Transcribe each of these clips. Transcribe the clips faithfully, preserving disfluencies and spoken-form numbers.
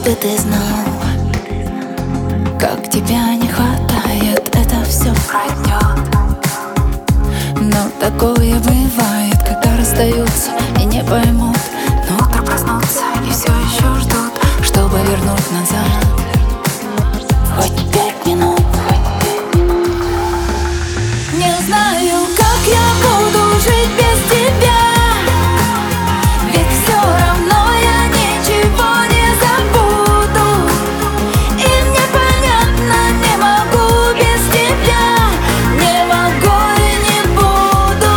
бы ты знал, как тебя не хватает, это все пройдет. Но такое бывает, когда расстаются и не поймут, но утро проснутся и все еще ждут, чтобы вернуть назад хоть пять минут. Не знаю, как я буду жить без тебя, ведь все равно я ничего не забуду. И мне понятно, не могу без тебя, не могу и не буду.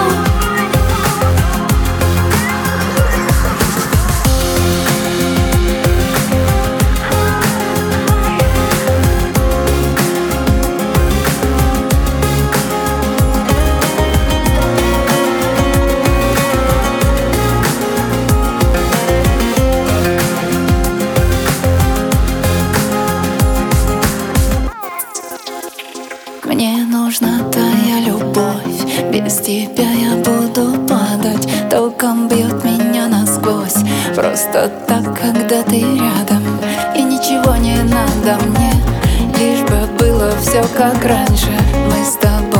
Мне нужна твоя любовь, без тебя я буду падать, током бьет меня насквозь. Просто так, когда ты рядом, и ничего не надо мне, лишь бы было все как раньше. Мы с тобой